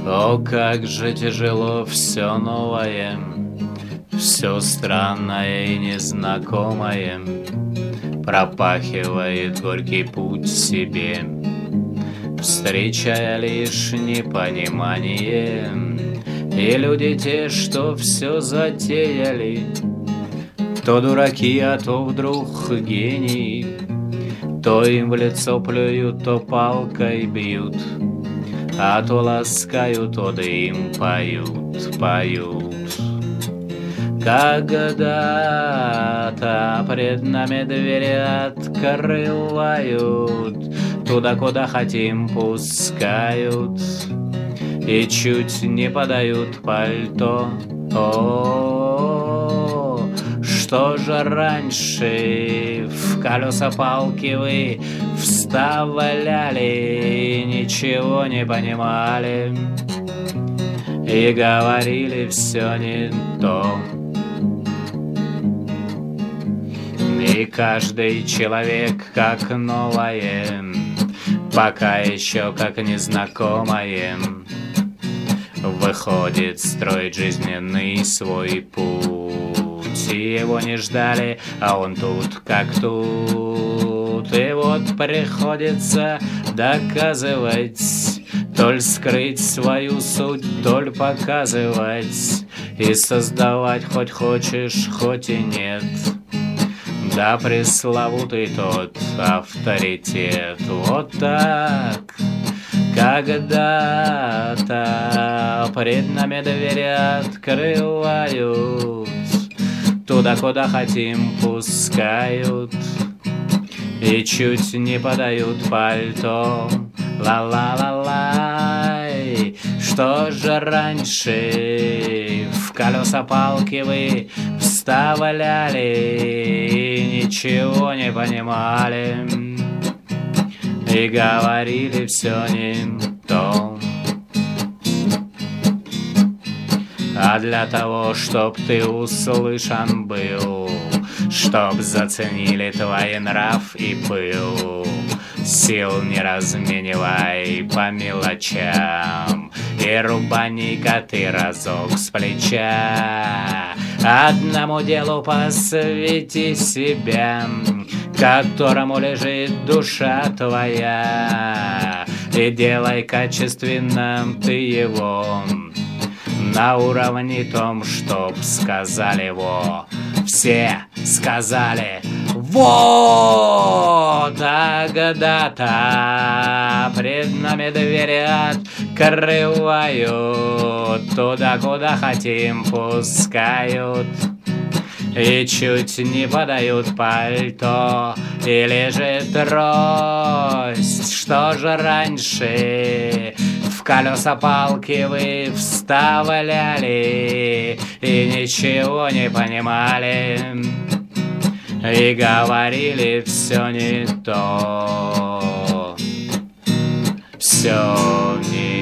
О, как же тяжело все новое, все странное и незнакомое пропахивает горький путь себе, встречая лишь непонимание. И люди те, что все затеяли, то дураки, а то вдруг гении, то им в лицо плюют, то палкой бьют, а то ласкают, то да им поют, поют. Когда-то пред нами двери открывают, туда, куда хотим, пускают, и чуть не подают пальто. О, что же раньше в колеса палки вы вставляли, ничего не понимали и говорили все не то. И каждый человек как новое, пока еще как незнакомое, выходит строить жизненный свой путь. И его не ждали, а он тут как тут. И вот приходится доказывать, толь скрыть свою суть, толь показывать, и создавать хоть хочешь, хоть и нет. Да пресловутый тот авторитет. Вот так. Когда-то пред нами двери открывают, туда, куда хотим, пускают, и чуть не подают пальто. Ла-ла-ла-лай. Что же раньше в колеса палки вы вставляли и ничего не понимали и говорили все не то? А для того, чтоб ты услышан был, чтоб заценили твой нрав и пыл, сил не разменивай по мелочам и рубани-ка ты разок с плеча. Одному делу посвяти себя, которому лежит душа твоя, и делай качественно ты его на уровне том, чтоб сказали его. Все сказали вот, а когда-то пред нами двери открывают, туда, куда хотим, пускают, и чуть не подают пальто, и лежит трость. Что же раньше в колеса палки вы вставляли и ничего не понимали и говорили все не то, все не